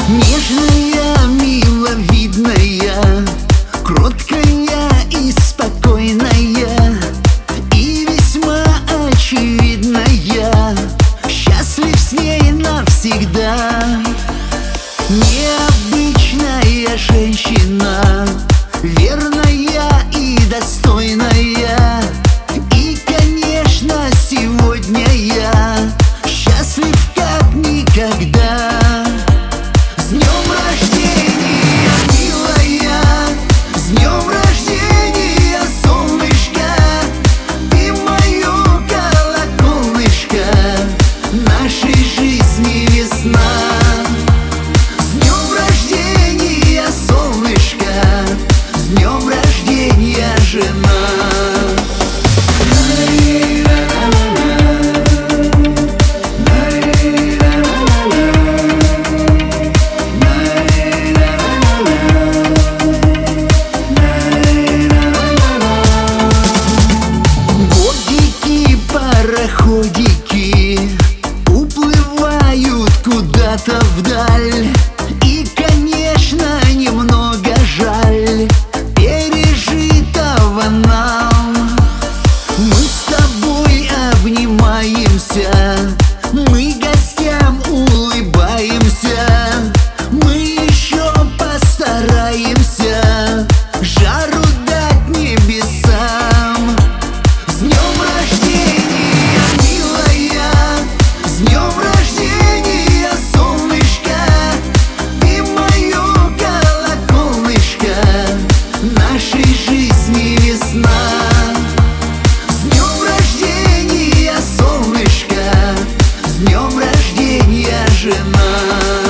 Нежная, миловидная, кроткая и спокойная, и весьма очевидная. Счастлив с ней навсегда. Необычная женщина, верная и достойная. И, конечно, сегодня я счастлив как никогда. С днем рождения, милая! С днем рождения, солнышко! Ты мое колоколышко, нашей жизни весна. С днем рождения, солнышко! С днем рождения, жена! Пароходики уплывают куда-то вдаль. И, конечно, немного жаль пережитого нам. Мы с тобой обнимаемся, мы гостям улыбаемся. Мы еще постараемся жару дать небесам. С днем рождения, милая! С днем рождения, солнышко! Ты мое колоколышко, нашей жизни весна. С днем рождения, солнышко! С днем рождения, жена!